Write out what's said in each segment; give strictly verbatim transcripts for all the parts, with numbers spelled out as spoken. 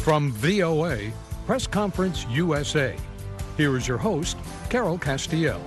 From V O A, Press Conference U S A, here is your host, Carol Castiel.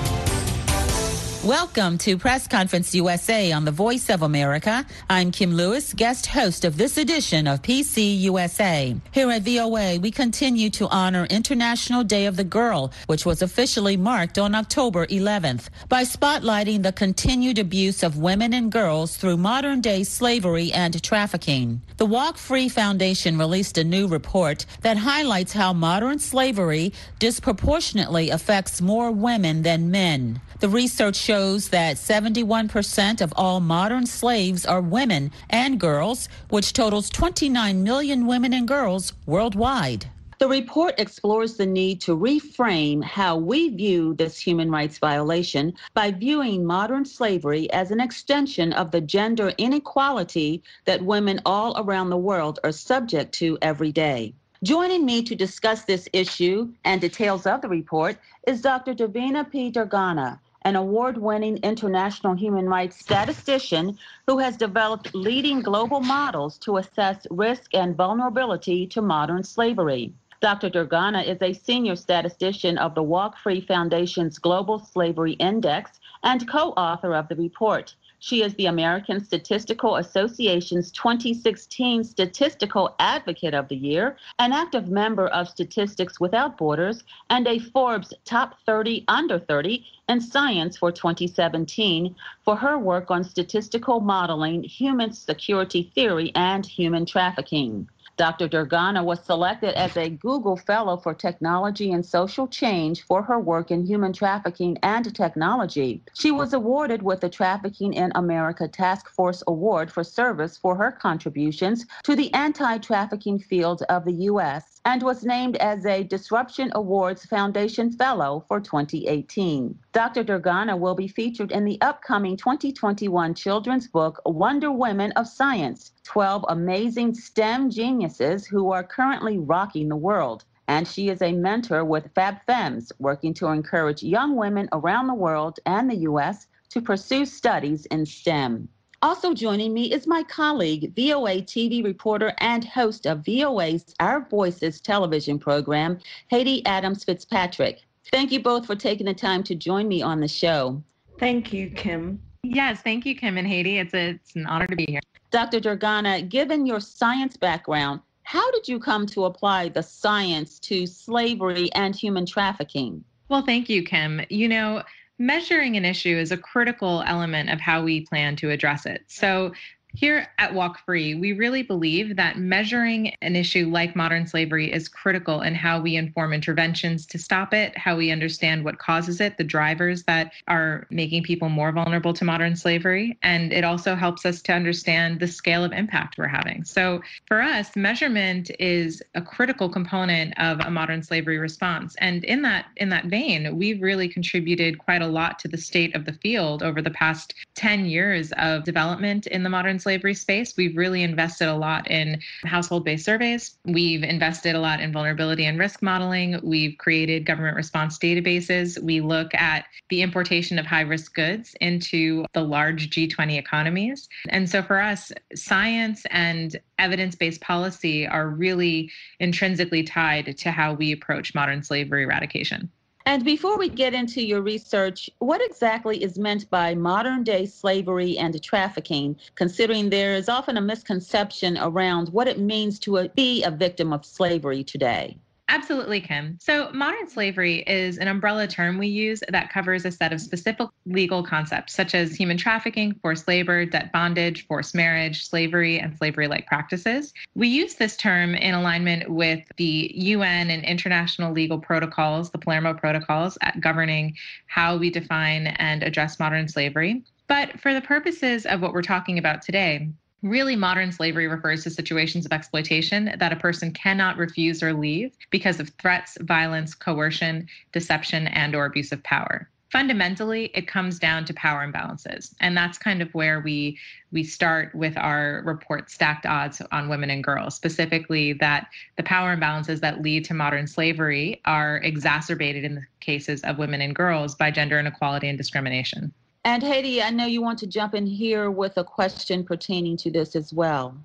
Welcome to Press Conference U S A on the Voice of America. I'm Kim Lewis, guest host of this edition of P C U S A. Here at V O A, we continue to honor International Day of the Girl, which was officially marked on October eleventh, by spotlighting the continued abuse of women and girls through modern-day slavery and trafficking. The Walk Free Foundation released a new report that highlights how modern slavery disproportionately affects more women than men. The research shows that seventy-one percent of all modern slaves are women and girls, which totals twenty-nine million women and girls worldwide. The report explores the need to reframe how we view this human rights violation by viewing modern slavery as an extension of the gender inequality that women all around the world are subject to every day. Joining me to discuss this issue and details of the report is Doctor Davina P. Durgana, an award-winning international human rights statistician who has developed leading global models to assess risk and vulnerability to modern slavery. Doctor Durgana is a senior statistician of the Walk Free Foundation's Global Slavery Index and co-author of the report. She is the American Statistical Association's twenty sixteen Statistical Advocate of the Year, an active member of Statistics Without Borders, and a Forbes Top thirty Under thirty in Science for twenty seventeen for her work on statistical modeling, human security theory, and human trafficking. Doctor Durgana was selected as a Google Fellow for Technology and Social Change for her work in human trafficking and technology. She was awarded with the Trafficking in America Task Force Award for service for her contributions to the anti-trafficking field of the U S and was named as a Disruption Awards Foundation Fellow for twenty eighteen. Doctor Durgana will be featured in the upcoming twenty twenty-one children's book, Wonder Women of Science, twelve Amazing STEM Geniuses Who Are Currently Rocking the World. And she is a mentor with FabFems, working to encourage young women around the world and the U S to pursue studies in STEM. Also joining me is my colleague, V O A T V reporter and host of V O A's Our Voices television program, Haiti Adams Fitzpatrick. Thank you both for taking the time to join me on the show. Thank you, Kim. Yes, thank you, Kim and Haiti. It's, a, it's an honor to be here. Doctor Durgana, given your science background, how did you come to apply the science to slavery and human trafficking? Well, thank you, Kim. You know, measuring an issue is a critical element of how we plan to address it. So here at Walk Free, we really believe that measuring an issue like modern slavery is critical in how we inform interventions to stop it, how we understand what causes it, the drivers that are making people more vulnerable to modern slavery. And it also helps us to understand the scale of impact we're having. So for us, measurement is a critical component of a modern slavery response. And in that, in that vein, we've really contributed quite a lot to the state of the field over the past ten years of development in the modern slavery space. We've really invested a lot in household-based surveys. We've invested a lot in vulnerability and risk modeling. We've created government response databases. We look at the importation of high-risk goods into the large G twenty economies. And so for us, science and evidence-based policy are really intrinsically tied to how we approach modern slavery eradication. And before we get into your research, what exactly is meant by modern-day slavery and trafficking, considering there is often a misconception around what it means to be a victim of slavery today? Absolutely, Kim. So modern slavery is an umbrella term we use that covers a set of specific legal concepts, such as human trafficking, forced labor, debt bondage, forced marriage, slavery, and slavery-like practices. We use this term in alignment with the U N and international legal protocols, the Palermo Protocols, at governing how we define and address modern slavery. But for the purposes of what we're talking about today, really, modern slavery refers to situations of exploitation that a person cannot refuse or leave because of threats, violence, coercion, deception, and or abuse of power. Fundamentally, it comes down to power imbalances. And that's kind of where we we start with our report, Stacked Odds on Women and Girls, specifically that the power imbalances that lead to modern slavery are exacerbated in the cases of women and girls by gender inequality and discrimination. And Haiti, I know you want to jump in here with a question pertaining to this as well.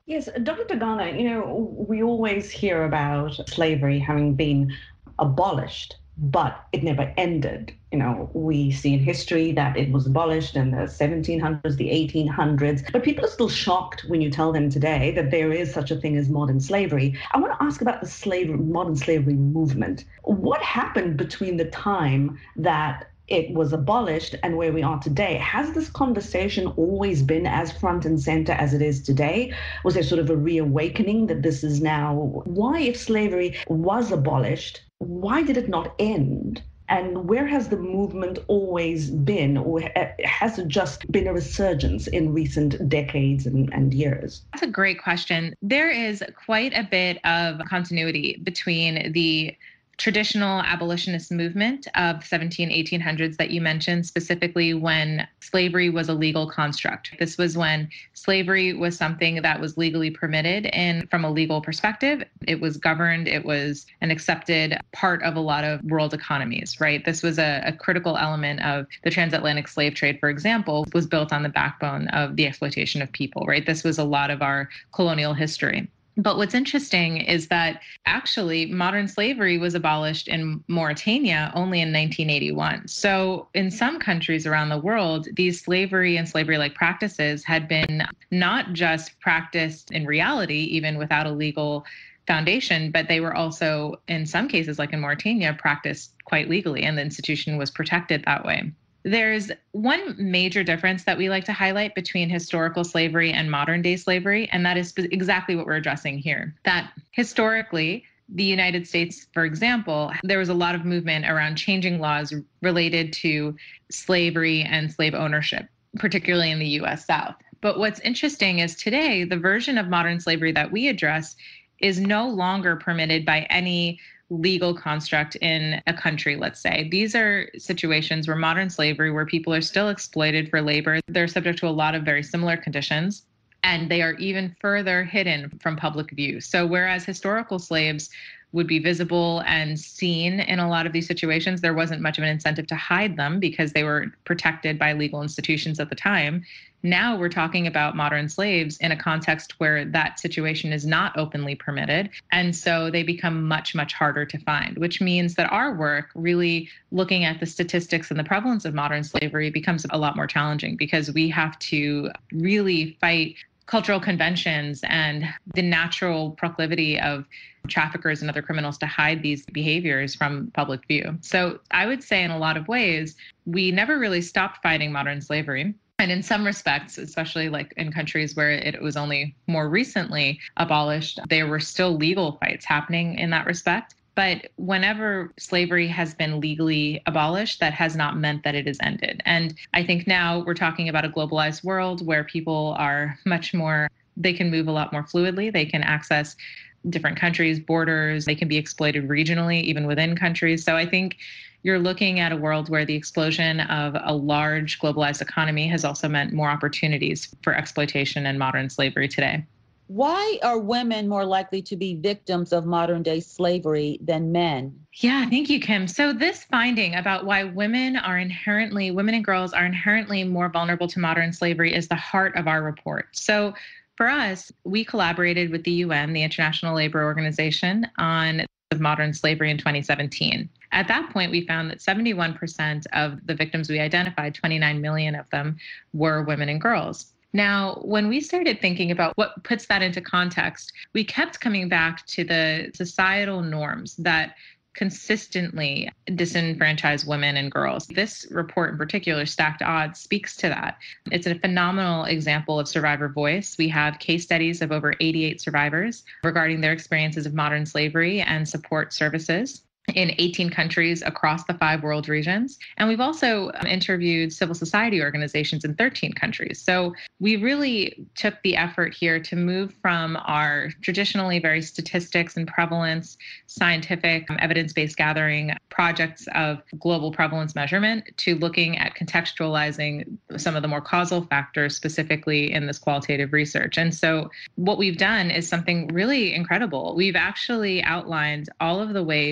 Yes, Doctor Dagana, you know, we always hear about slavery having been abolished, but it never ended. You know, we see in history that it was abolished in the seventeen hundreds, the eighteen hundreds, but people are still shocked when you tell them today that there is such a thing as modern slavery. I want to ask about the slave, modern slavery movement. What happened between the time that it was abolished and where we are today? Has this conversation always been as front and center as it is today? Was there sort of a reawakening that this is now? Why, if slavery was abolished, why did it not end? And where has the movement always been, or has it just been a resurgence in recent decades and, and years? That's a great question. There is quite a bit of continuity between the traditional abolitionist movement of seventeen, eighteen hundreds that you mentioned, specifically when slavery was a legal construct. This was when slavery was something that was legally permitted, and from a legal perspective, it was governed, it was an accepted part of a lot of world economies, right? This was a, a critical element of the transatlantic slave trade, for example, was built on the backbone of the exploitation of people, right? This was a lot of our colonial history. But what's interesting is that actually modern slavery was abolished in Mauritania only in nineteen eighty-one. So in some countries around the world, these slavery and slavery-like practices had been not just practiced in reality, even without a legal foundation, but they were also, in some cases, like in Mauritania, practiced quite legally, and the institution was protected that way. There's one major difference that we like to highlight between historical slavery and modern day slavery, and that is exactly what we're addressing here. That historically, the United States, for example, there was a lot of movement around changing laws related to slavery and slave ownership, particularly in the U S South. But what's interesting is today, the version of modern slavery that we address is no longer permitted by any legal construct in a country, let's say. These are situations where modern slavery, where people are still exploited for labor, they're subject to a lot of very similar conditions, and they are even further hidden from public view. So whereas historical slaves would be visible and seen in a lot of these situations, there wasn't much of an incentive to hide them because they were protected by legal institutions at the time. Now we're talking about modern slaves in a context where that situation is not openly permitted. And so they become much, much harder to find, which means that our work, really looking at the statistics and the prevalence of modern slavery, becomes a lot more challenging because we have to really fight cultural conventions and the natural proclivity of traffickers and other criminals to hide these behaviors from public view. So I would say in a lot of ways, we never really stopped fighting modern slavery. And in some respects, especially like in countries where it was only more recently abolished, there were still legal fights happening in that respect. But whenever slavery has been legally abolished, that has not meant that it is ended. And I think now we're talking about a globalized world where people are much more, they can move a lot more fluidly. They can access different countries, borders. They can be exploited regionally, even within countries. So I think you're looking at a world where the explosion of a large globalized economy has also meant more opportunities for exploitation and modern slavery today. Why are women more likely to be victims of modern day slavery than men? Yeah, thank you, Kim. So this finding about why women are inherently, women and girls are inherently more vulnerable to modern slavery is the heart of our report. So for us, we collaborated with the U N, the International Labor Organization, on modern slavery in twenty seventeen. At that point, we found that seventy-one percent of the victims we identified, twenty-nine million of them, were women and girls. Now, when we started thinking about what puts that into context, we kept coming back to the societal norms that consistently disenfranchise women and girls. This report in particular, Stacked Odds, speaks to that. It's a phenomenal example of survivor voice. We have case studies of over eighty-eight survivors regarding their experiences of modern slavery and support services in eighteen countries across the five world regions. And we've also interviewed civil society organizations in thirteen countries. So we really took the effort here to move from our traditionally very statistics and prevalence, scientific evidence-based gathering projects of global prevalence measurement to looking at contextualizing some of the more causal factors specifically in this qualitative research. And so what we've done is something really incredible. We've actually outlined all of the ways that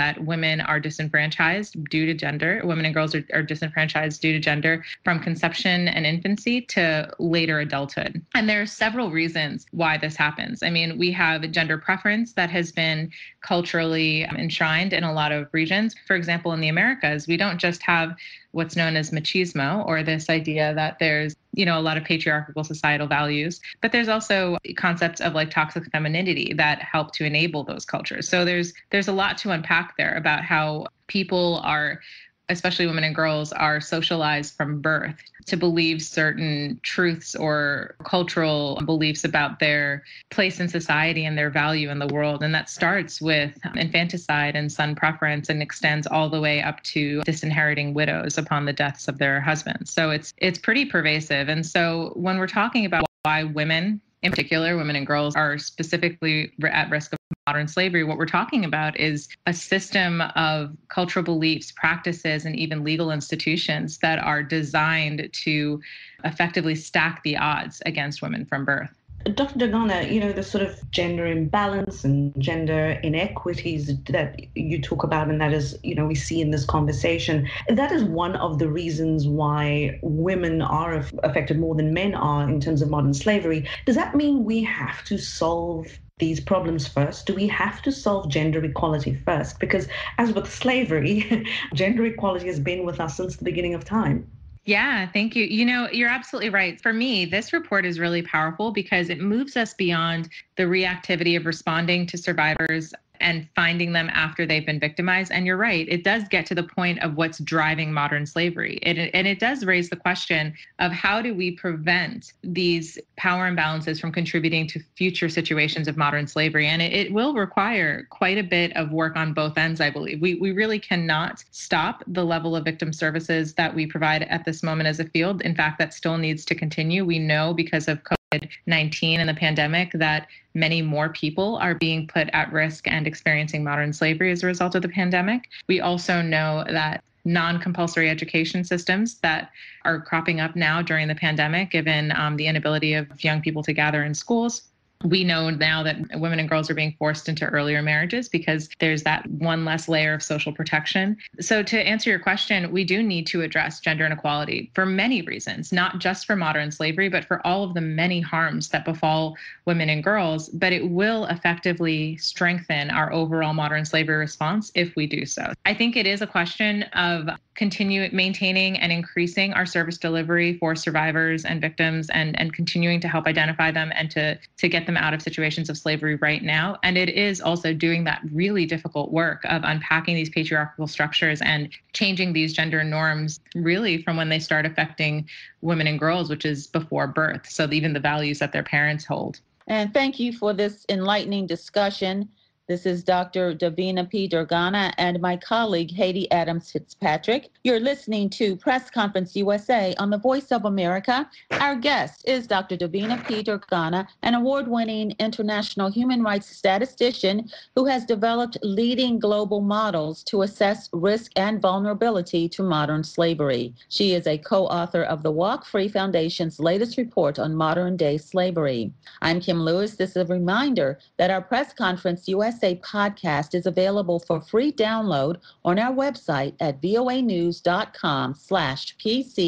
that women are disenfranchised due to gender. Women and girls are, are disenfranchised due to gender from conception and infancy to later adulthood. And there are several reasons why this happens. I mean, we have gender preference that has been culturally enshrined in a lot of regions. For example, in the Americas, we don't just have what's known as machismo, or this idea that there's, you know, a lot of patriarchal societal values, but there's also concepts of like toxic femininity that help to enable those cultures. So there's there's a lot to unpack there about how people are, especially women and girls, are socialized from birth to believe certain truths or cultural beliefs about their place in society and their value in the world. And that starts with infanticide and son preference and extends all the way up to disinheriting widows upon the deaths of their husbands. So it's it's pretty pervasive. And so when we're talking about why women, in particular, women and girls, are specifically at risk of modern slavery, what we're talking about is a system of cultural beliefs, practices, and even legal institutions that are designed to effectively stack the odds against women from birth. Doctor Dagana, you know, the sort of gender imbalance and gender inequities that you talk about, and that is, you know, we see in this conversation, that is one of the reasons why women are affected more than men are in terms of modern slavery. Does that mean we have to solve these problems first? Do we have to solve gender equality first? Because as with slavery, gender equality has been with us since the beginning of time. Yeah, thank you. You know, you're absolutely right. For me, this report is really powerful because it moves us beyond the reactivity of responding to survivors and finding them after they've been victimized. And you're right, it does get to the point of what's driving modern slavery. It, and it does raise the question of how do we prevent these power imbalances from contributing to future situations of modern slavery? And it, it will require quite a bit of work on both ends, I believe. We, we really cannot stop the level of victim services that we provide at this moment as a field. In fact, that still needs to continue. We know because of COVID nineteen and the pandemic that many more people are being put at risk and experiencing modern slavery as a result of the pandemic. We also know that non-compulsory education systems that are cropping up now during the pandemic, given um, the inability of young people to gather in schools. We know now that women and girls are being forced into earlier marriages because there's that one less layer of social protection. So to answer your question, we do need to address gender inequality for many reasons, not just for modern slavery, but for all of the many harms that befall women and girls. But it will effectively strengthen our overall modern slavery response if we do so. I think it is a question of continue maintaining and increasing our service delivery for survivors and victims and, and continuing to help identify them and to, to get them out of situations of slavery right now. And it is also doing that really difficult work of unpacking these patriarchal structures and changing these gender norms really from when they start affecting women and girls, which is before birth. So even the values that their parents hold. And thank you for this enlightening discussion. This is Doctor Davina P. Durgana and my colleague, Haiti Adams Fitzpatrick. You're listening to Press Conference U S A on the Voice of America. Our guest is Doctor Davina P. Durgana, an award-winning international human rights statistician who has developed leading global models to assess risk and vulnerability to modern slavery. She is a co-author of the Walk Free Foundation's latest report on modern-day slavery. I'm Kim Lewis. This is a reminder that our Press Conference U S A podcast is available for free download on our website at voanews.com slash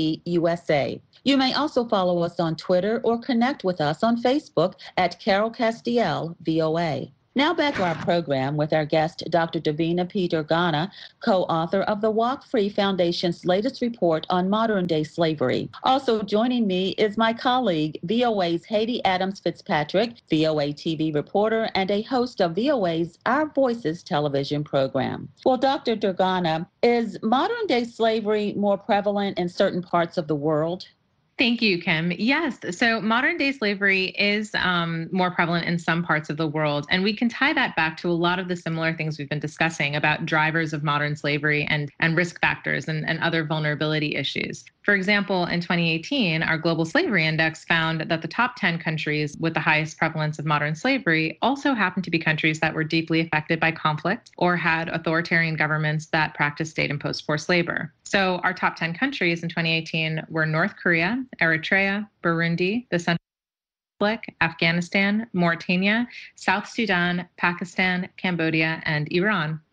PCUSA. You may also follow us on Twitter or connect with us on Facebook at Carol Castiel, V O A. Now back to our program with our guest, Doctor Davina P. Durgana, co-author of the Walk Free Foundation's latest report on modern-day slavery. Also joining me is my colleague, V O A's Haiti Adams Fitzpatrick, V O A T V reporter and a host of V O A's Our Voices television program. Well, Doctor Durgana, is modern-day slavery more prevalent in certain parts of the world? Thank you, Kim. Yes. So modern day slavery is um, more prevalent in some parts of the world. And we can tie that back to a lot of the similar things we've been discussing about drivers of modern slavery and, and risk factors and, and other vulnerability issues. For example, in twenty eighteen, our Global Slavery Index found that the top ten countries with the highest prevalence of modern slavery also happened to be countries that were deeply affected by conflict or had authoritarian governments that practiced state-imposed forced labor. So our top ten countries in twenty eighteen were North Korea, Eritrea, Burundi, the Central Republic, Afghanistan, Mauritania, South Sudan, Pakistan, Cambodia, and Iran.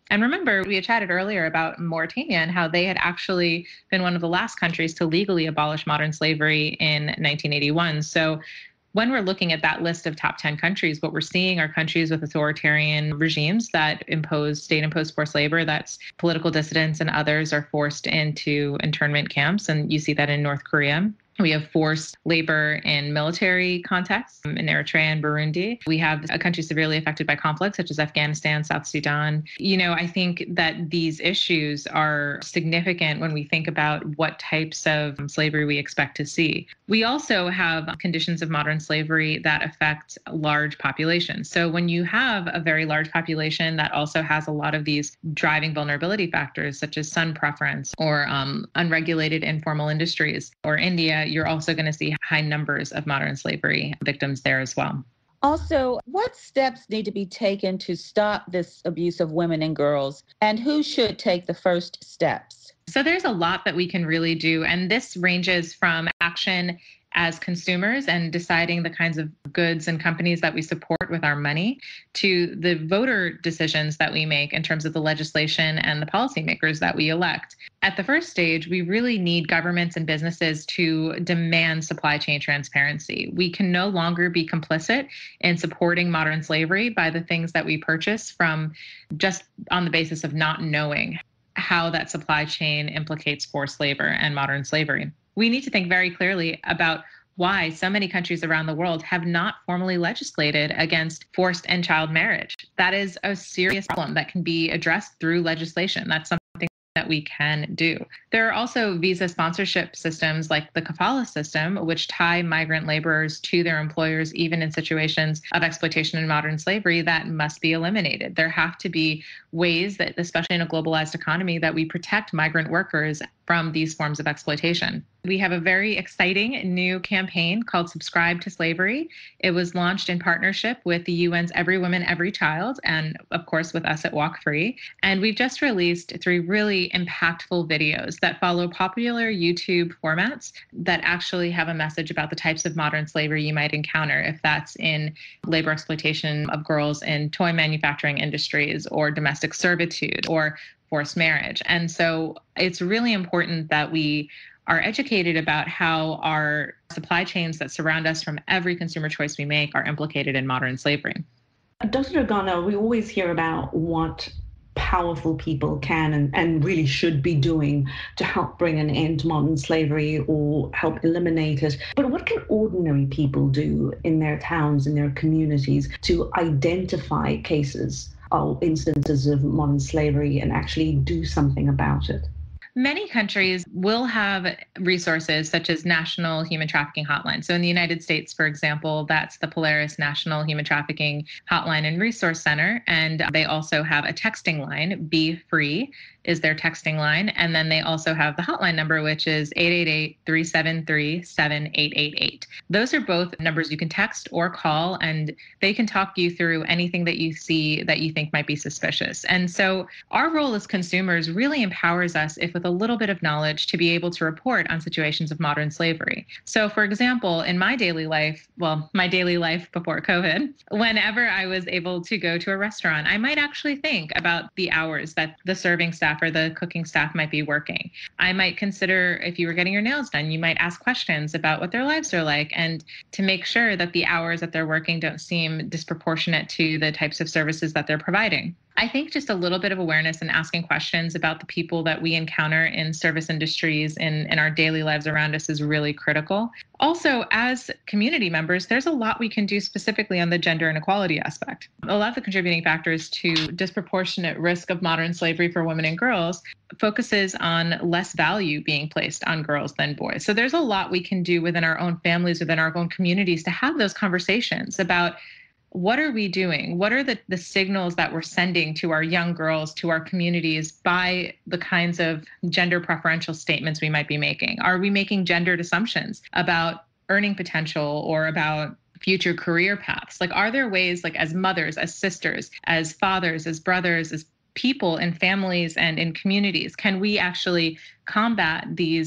And remember, we had chatted earlier about Mauritania and how they had actually been one of the last countries to legally abolish modern slavery in nineteen eighty-one. So when we're looking at that list of top ten countries, what we're seeing are countries with authoritarian regimes that impose state-imposed forced labor. That's political dissidents and others are forced into internment camps. And you see that in North Korea. We have forced labor in military contexts in Eritrea and Burundi. We have a country severely affected by conflict, such as Afghanistan, South Sudan. You know, I think that these issues are significant when we think about what types of slavery we expect to see. We also have conditions of modern slavery that affect large populations. So when you have a very large population that also has a lot of these driving vulnerability factors, such as sun preference or um, unregulated informal industries, or India, you're also going to see high numbers of modern slavery victims there as well. Also, what steps need to be taken to stop this abuse of women and girls, and who should take the first steps? So there's a lot that we can really do, and this ranges from action as consumers and deciding the kinds of goods and companies that we support with our money to the voter decisions that we make in terms of the legislation and the policymakers that we elect. At the first stage, we really need governments and businesses to demand supply chain transparency. We can no longer be complicit in supporting modern slavery by the things that we purchase from just on the basis of not knowing how that supply chain implicates forced labor and modern slavery. We need to think very clearly about why so many countries around the world have not formally legislated against forced and child marriage. That is a serious problem that can be addressed through legislation. That's something that we can do. There are also visa sponsorship systems like the kafala system, which tie migrant laborers to their employers, even in situations of exploitation and modern slavery, that must be eliminated. There have to be ways that, especially in a globalized economy, that we protect migrant workers from these forms of exploitation. We have a very exciting new campaign called Subscribe to Slavery. It was launched in partnership with the U N's Every Woman, Every Child, and of course with us at Walk Free. And we've just released three really impactful videos that follow popular YouTube formats that actually have a message about the types of modern slavery you might encounter, if that's in labor exploitation of girls in toy manufacturing industries or domestic servitude or forced marriage. And so it's really important that we are educated about how our supply chains that surround us from every consumer choice we make are implicated in modern slavery. Doctor Agana, we always hear about what powerful people can and, and really should be doing to help bring an end to modern slavery or help eliminate it. But what can ordinary people do in their towns, in their communities, to identify cases or instances of modern slavery and actually do something about it? Many countries will have resources such as National Human Trafficking Hotline. So in the United States, for example, that's the Polaris National Human Trafficking Hotline and Resource Center. And they also have a texting line, Be Free is their texting line. And then they also have the hotline number, which is eight eight eight, three seven three, seven eight eight eight. Those are both numbers you can text or call, and they can talk you through anything that you see that you think might be suspicious. And so our role as consumers really empowers us, if with a little bit of knowledge, to be able to report on situations of modern slavery. So for example, in my daily life, well, my daily life before COVID, whenever I was able to go to a restaurant, I might actually think about the hours that the serving staff or the cooking staff might be working. I might consider, if you were getting your nails done, you might ask questions about what their lives are like, and to make sure that the hours that they're working don't seem disproportionate to the types of services that they're providing. I think just a little bit of awareness and asking questions about the people that we encounter in service industries and in our daily lives around us is really critical. Also, as community members, there's a lot we can do specifically on the gender inequality aspect. A lot of the contributing factors to disproportionate risk of modern slavery for women and girls focuses on less value being placed on girls than boys. So there's a lot we can do within our own families, within our own communities, to have those conversations about what are we doing? What are the, the signals that we're sending to our young girls, to our communities, by the kinds of gender preferential statements we might be making? Are we making gendered assumptions about earning potential or about future career paths? Like, are there ways, like as mothers, as sisters, as fathers, as brothers, as people in families and in communities, can we actually combat these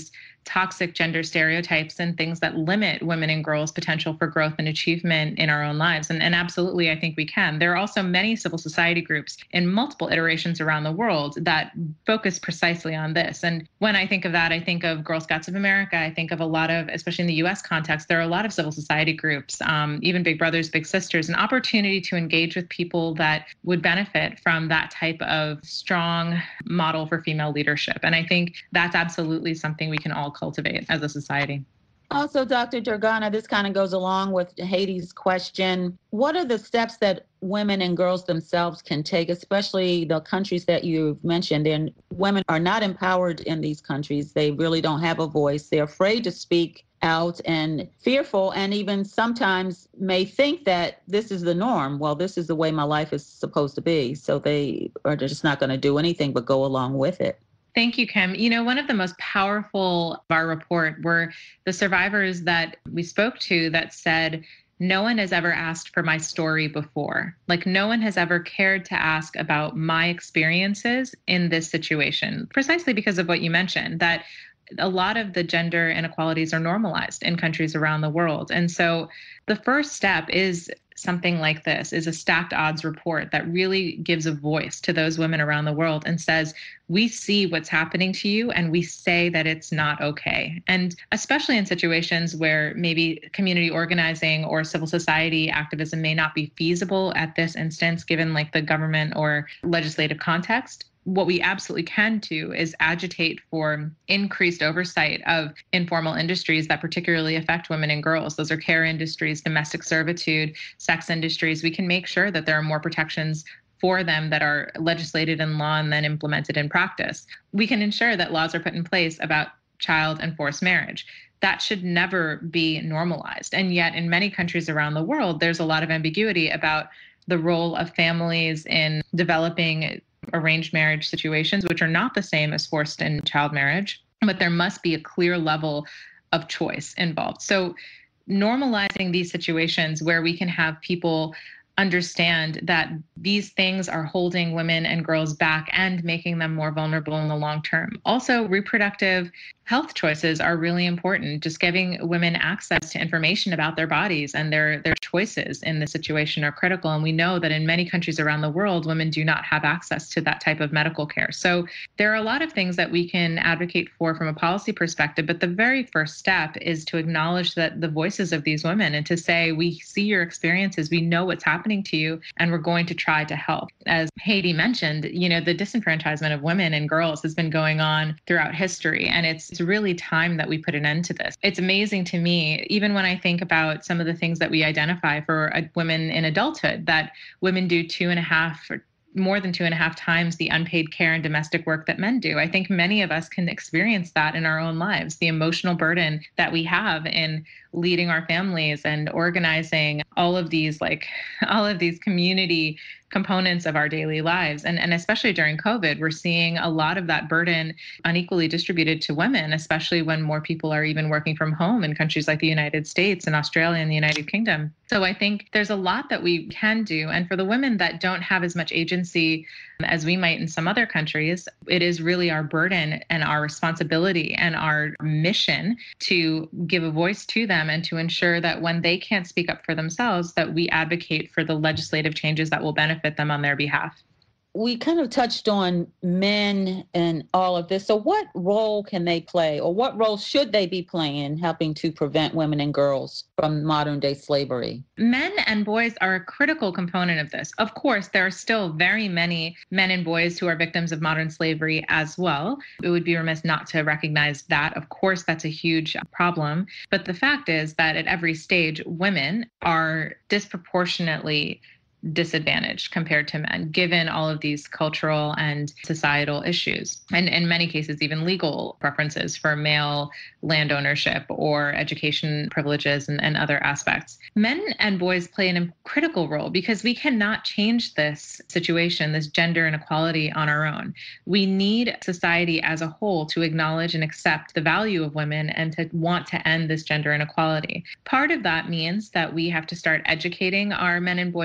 toxic gender stereotypes and things that limit women and girls' potential for growth and achievement in our own lives. And, and absolutely, I think we can. There are also many civil society groups in multiple iterations around the world that focus precisely on this. And when I think of that, I think of Girl Scouts of America. I think of a lot of, especially in the U S context, there are a lot of civil society groups, um, even Big Brothers, Big Sisters, an opportunity to engage with people that would benefit from that type of strong model for female leadership. And I think that's absolutely something we can all cultivate as a society. Also, Doctor Durgana, this kind of goes along with Heidi's question. What are the steps that women and girls themselves can take, especially the countries that you've mentioned? And women are not empowered in these countries. They really don't have a voice. They're afraid to speak out and fearful, and even sometimes may think that this is the norm. Well, this is the way my life is supposed to be. So they are just not going to do anything but go along with it. Thank you, Kim. You know, one of the most powerful of our report were the survivors that we spoke to that said, no one has ever asked for my story before. Like, no one has ever cared to ask about my experiences in this situation, precisely because of what you mentioned, that a lot of the gender inequalities are normalized in countries around the world. And so the first step is something like this, is a stacked odds report that really gives a voice to those women around the world and says, we see what's happening to you and we say that it's not okay. And especially in situations where maybe community organizing or civil society activism may not be feasible at this instance, given like the government or legislative context, what we absolutely can do is agitate for increased oversight of informal industries that particularly affect women and girls. Those are care industries, domestic servitude, sex industries. We can make sure that there are more protections for them that are legislated in law and then implemented in practice. We can ensure that laws are put in place about child and forced marriage. That should never be normalized. And yet in many countries around the world, there's a lot of ambiguity about the role of families in developing arranged marriage situations, which are not the same as forced and child marriage, but there must be a clear level of choice involved. So normalizing these situations where we can have people understand that these things are holding women and girls back and making them more vulnerable in the long term. Also, reproductive health choices are really important. Just giving women access to information about their bodies and their, their choices in this situation are critical. And we know that in many countries around the world, women do not have access to that type of medical care. So there are a lot of things that we can advocate for from a policy perspective. But the very first step is to acknowledge that the voices of these women and to say, we see your experiences, we know what's happening to you, and we're going to try to help. As Heidi mentioned, you know, the disenfranchisement of women and girls has been going on throughout history. And it's It's really time that we put an end to this. It's amazing to me, even when I think about some of the things that we identify for uh, women in adulthood, that women do two and a half or more than two and a half times the unpaid care and domestic work that men do. I think many of us can experience that in our own lives, the emotional burden that we have in leading our families and organizing all of these, like all of these community components of our daily lives. And, and especially during COVID, we're seeing a lot of that burden unequally distributed to women, especially when more people are even working from home in countries like the United States and Australia and the United Kingdom. So I think there's a lot that we can do. And for the women that don't have as much agency as we might in some other countries, it is really our burden and our responsibility and our mission to give a voice to them and to ensure that when they can't speak up for themselves, that we advocate for the legislative changes that will benefit them on their behalf. We kind of touched on men and all of this. So what role can they play, or what role should they be playing helping to prevent women and girls from modern day slavery? Men and boys are a critical component of this. Of course, there are still very many men and boys who are victims of modern slavery as well. It would be remiss not to recognize that. Of course, that's a huge problem. But the fact is that at every stage, women are disproportionately disadvantaged compared to men, given all of these cultural and societal issues, and in many cases, even legal preferences for male land ownership or education privileges and, and other aspects. Men and boys play a critical role because we cannot change this situation, this gender inequality on our own. We need society as a whole to acknowledge and accept the value of women and to want to end this gender inequality. Part of that means that we have to start educating our men and boys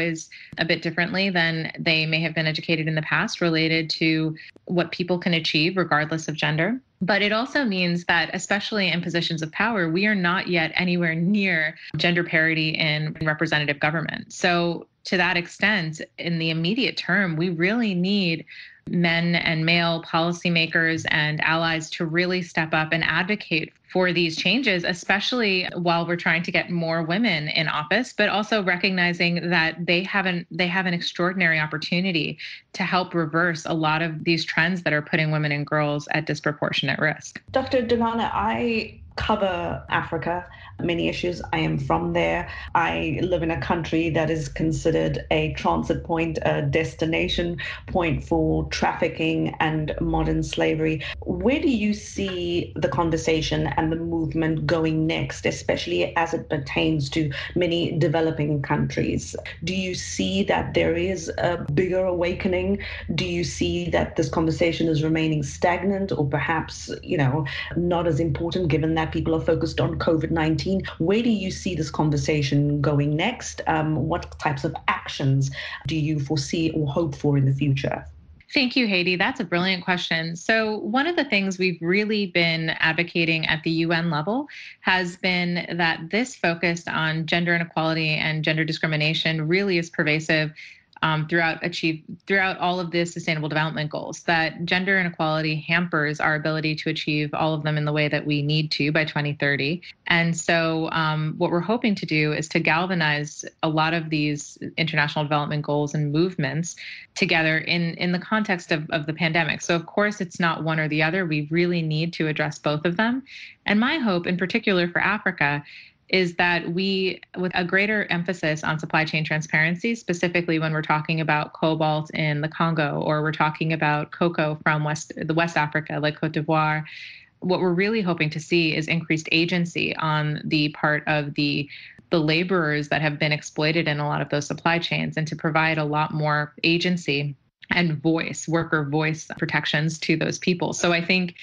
a bit differently than they may have been educated in the past related to what people can achieve regardless of gender. But it also means that, especially in positions of power, we are not yet anywhere near gender parity in representative government. So to that extent, in the immediate term, we really need men and male policymakers and allies to really step up and advocate for these changes, especially while we're trying to get more women in office, but also recognizing that they have an, they have an extraordinary opportunity to help reverse a lot of these trends that are putting women and girls at disproportionate risk. Doctor Devana, I cover Africa, many issues. I am from there. I live in a country that is considered a transit point, a destination point for trafficking and modern slavery. Where do you see the conversation and the movement going next, especially as it pertains to many developing countries? Do you see that there is a bigger awakening? Do you see that this conversation is remaining stagnant or perhaps, you know, not as important given that people are focused on COVID nineteen? Where do you see this conversation going next? Um, what types of actions do you foresee or hope for in the future? Thank you, Haiti. That's a brilliant question. So one of the things we've really been advocating at the U N level has been that this focus on gender inequality and gender discrimination really is pervasive Um, throughout achieve throughout all of the Sustainable Development Goals, that gender inequality hampers our ability to achieve all of them in the way that we need to by twenty thirty. And so um, what we're hoping to do is to galvanize a lot of these international development goals and movements together in, in the context of, of the pandemic. So of course, it's not one or the other. We really need to address both of them. And my hope in particular for Africa is that we, with a greater emphasis on supply chain transparency, specifically when we're talking about cobalt in the Congo, or we're talking about cocoa from West, the West Africa, like Cote d'Ivoire, what we're really hoping to see is increased agency on the part of the the laborers that have been exploited in a lot of those supply chains, and to provide a lot more agency and voice, worker voice protections to those people. So I think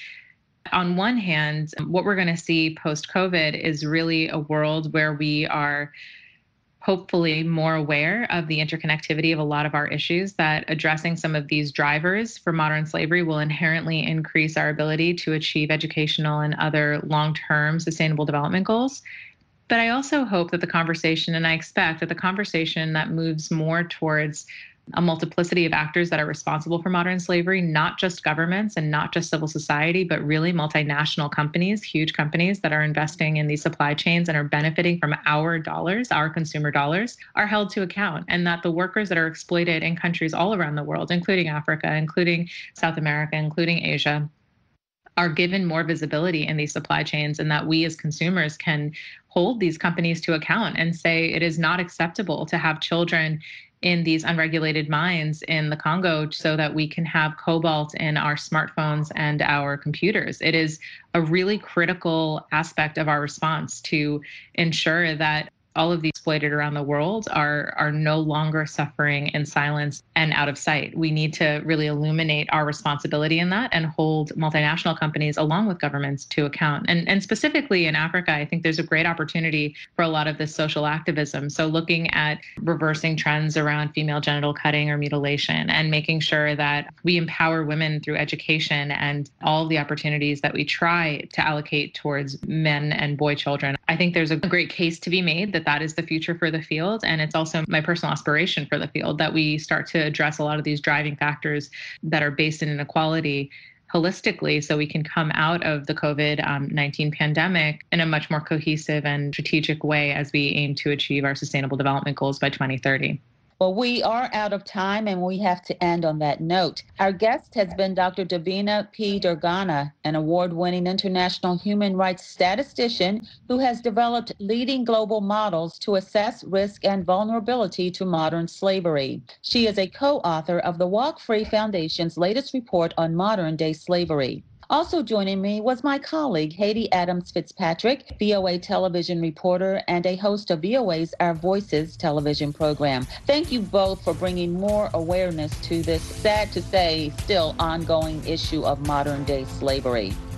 on one hand, what we're going to see post-COVID is really a world where we are hopefully more aware of the interconnectivity of a lot of our issues, that addressing some of these drivers for modern slavery will inherently increase our ability to achieve educational and other long-term sustainable development goals. But I also hope that the conversation, and I expect that the conversation that moves more towards a multiplicity of actors that are responsible for modern slavery, not just governments and not just civil society, but really multinational companies, huge companies that are investing in these supply chains and are benefiting from our dollars, our consumer dollars, are held to account. And that the workers that are exploited in countries all around the world, including Africa, including South America, including Asia, are given more visibility in these supply chains, and that we as consumers can hold these companies to account and say it is not acceptable to have children in these unregulated mines in the Congo so that we can have cobalt in our smartphones and our computers. It is a really critical aspect of our response to ensure that all of the exploited around the world are are no longer suffering in silence and out of sight. We need to really illuminate our responsibility in that and hold multinational companies along with governments to account. And, and specifically in Africa, I think there's a great opportunity for a lot of this social activism. So looking at reversing trends around female genital cutting or mutilation, and making sure that we empower women through education and all the opportunities that we try to allocate towards men and boy children. I think there's a great case to be made that that is the future for the field. And it's also my personal aspiration for the field that we start to address a lot of these driving factors that are based in inequality holistically, so we can come out of the COVID nineteen pandemic in a much more cohesive and strategic way as we aim to achieve our sustainable development goals by twenty thirty. Well, we are out of time, and we have to end on that note. Our guest has been Doctor Davina P. Durgana, an award-winning international human rights statistician who has developed leading global models to assess risk and vulnerability to modern slavery. She is a co-author of the Walk Free Foundation's latest report on modern-day slavery. Also joining me was my colleague, Haiti Adams Fitzpatrick, V O A television reporter and a host of V O A's Our Voices television program. Thank you both for bringing more awareness to this, sad to say, still ongoing issue of modern-day slavery.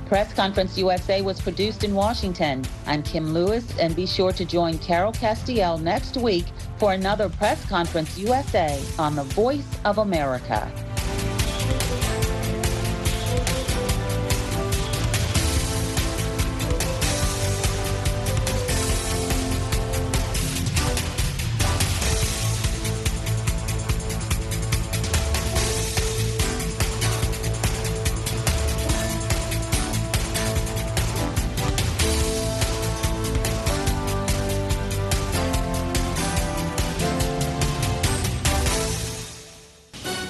Press Conference U S A was produced in Washington. I'm Kim Lewis, and be sure to join Carol Castiel next week for another Press Conference U S A on the Voice of America.